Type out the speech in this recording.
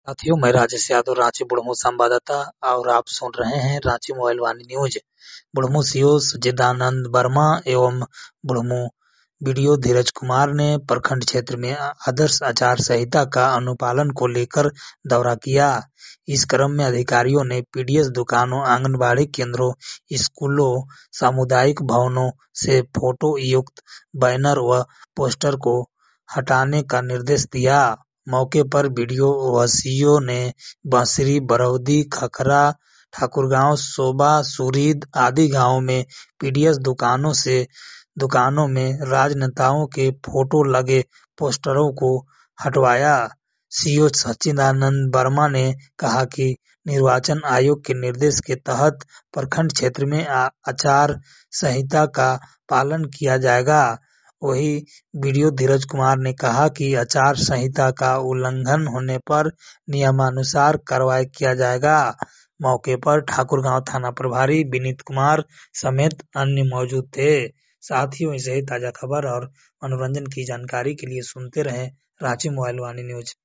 साथियों, मैं राजेश यादव, रांची बुढ़मू संवाददाता और आप सुन रहे हैं Ranchi mobile Vani news. Budhmu CO Sachchidanand Verma एवं बुढ़मू बीडीओ धीरज कुमार ने प्रखंड क्षेत्र में आदर्श आचार संहिता का अनुपालन को लेकर दौरा किया। इस क्रम में अधिकारियों ने पीडीएस दुकानों, आंगनबाड़ी केंद्रों, स्कूलों, सामुदायिक भवनों से फोटो युक्त बैनर व पोस्टर को हटाने का निर्देश दिया। मौके पर बीडीओ व सीईओ ने बांसरी, बरौदी, खखरा, ठाकुरगांव, सोबा, सुरीद आदि गांवों में पीडीएस दुकानों में राजनेताओं के फोटो लगे पोस्टरों को हटवाया। सीईओ सच्चिदानंद वर्मा ने कहा कि निर्वाचन आयोग के निर्देश के तहत प्रखंड क्षेत्र में आचार संहिता का पालन किया जाएगा। वहीं बीडीओ धीरज कुमार ने कहा कि आचार संहिता का उल्लंघन होने पर नियमानुसार कार्रवाई किया जाएगा। मौके पर ठाकुरगांव थाना प्रभारी विनीत कुमार समेत अन्य मौजूद थे। साथियों, ऐसे ही ताजा खबर और मनोरंजन की जानकारी के लिए सुनते रहें रांची मोबाइल वाणी न्यूज।